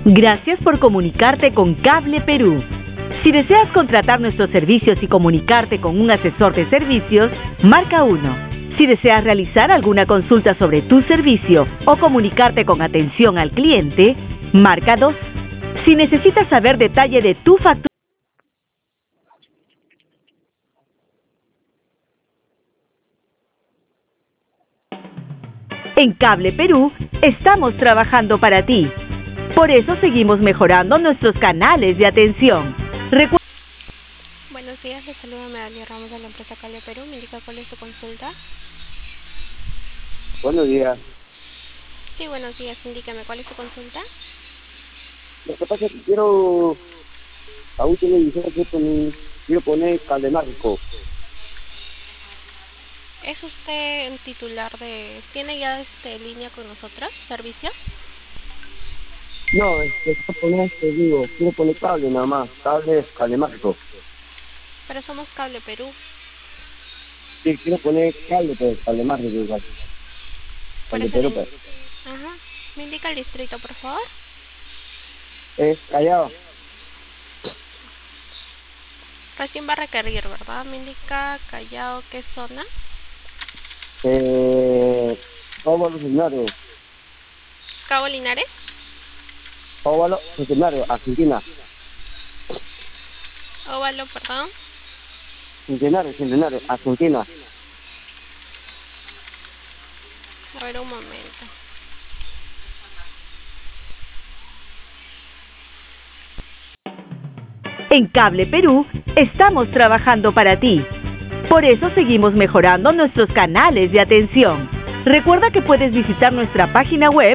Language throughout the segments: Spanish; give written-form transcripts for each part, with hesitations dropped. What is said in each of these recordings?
Gracias por comunicarte con Cable Perú. Si deseas contratar nuestros servicios y comunicarte con un asesor de servicios, marca 1. Si deseas realizar alguna consulta sobre tu servicio o comunicarte con atención al cliente, marca 2. Si necesitas saber detalle de tu factura, en Cable Perú estamos trabajando para ti. Por eso seguimos mejorando nuestros canales de atención. Buenos días, les saluda Medalia Ramos de la empresa Cable Perú. ¿Me indica cuál es su consulta? Buenos días. Sí, buenos días. Indíqueme cuál es su consulta. Lo que pasa es que quiero, a un televisor quiero poner cable mágico. ¿Es usted un titular de... ¿Tiene ya línea con nosotros, servicios? No, quiero poner cable nada más, cable mágico. Pero somos Cable Perú. Sí, quiero poner cable, pero cable mágico igual. Por Cable eso Perú, le... pero. Ajá. ¿Me indica el distrito, por favor? Es Callao. Recién va a requerir, ¿verdad? ¿Me indica Callao qué zona? Óvalo Centenario. ¿Cabo Linares? Óvalo Centenario, Argentina. Óvalo, perdón. Centenario, Argentina. A ver, un momento. En Cable Perú estamos trabajando para ti. Por eso seguimos mejorando nuestros canales de atención. Recuerda que puedes visitar nuestra página web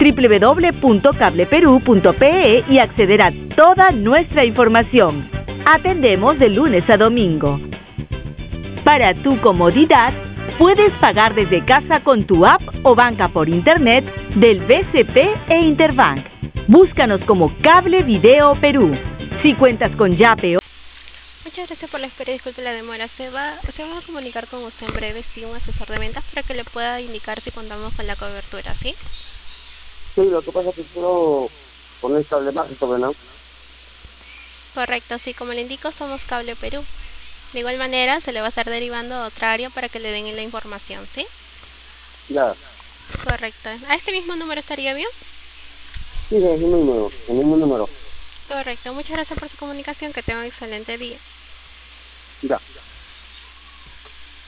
www.cableperú.pe y acceder a toda nuestra información. Atendemos de lunes a domingo. Para tu comodidad, puedes pagar desde casa con tu app o banca por internet del BCP e Interbank. Búscanos como Cable Video Perú. Si cuentas con Yape o... Muchas gracias por la espera y disculpe la demora. Se va a comunicar con usted en breve, sí, un asesor de ventas para que le pueda indicar si contamos con la cobertura, ¿sí? Sí, lo que pasa es que quiero poner cable mágico, ¿verdad? Correcto, sí, como le indico, somos Cable Perú. De igual manera, se le va a estar derivando a otra área para que le den la información, ¿sí? Ya. Correcto. ¿A este mismo número estaría bien? Sí, en el mismo número. Correcto. Muchas gracias por su comunicación. Que tenga un excelente día. Ya.